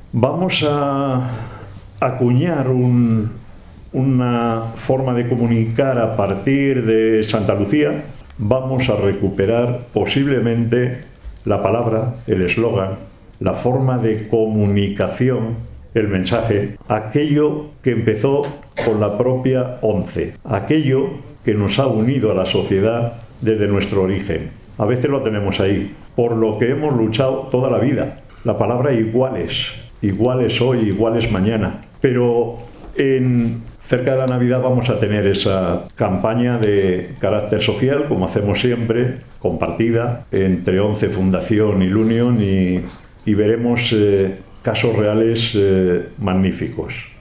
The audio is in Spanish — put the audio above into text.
Vamos a acuñar una forma de comunicar a partir de Santa Lucía. Vamos a recuperar posiblemente la palabra, el eslogan, la forma de comunicación, el mensaje, aquello que empezó con la propia ONCE, aquello que nos ha unido a la sociedad desde nuestro origen. A veces lo tenemos ahí, por lo que hemos luchado toda la vida. La palabra iguales, iguales hoy, iguales mañana. Pero cerca de la Navidad vamos a tener esa campaña de carácter social, como hacemos siempre, compartida entre ONCE, Fundación y Lunion, y veremos casos reales magníficos.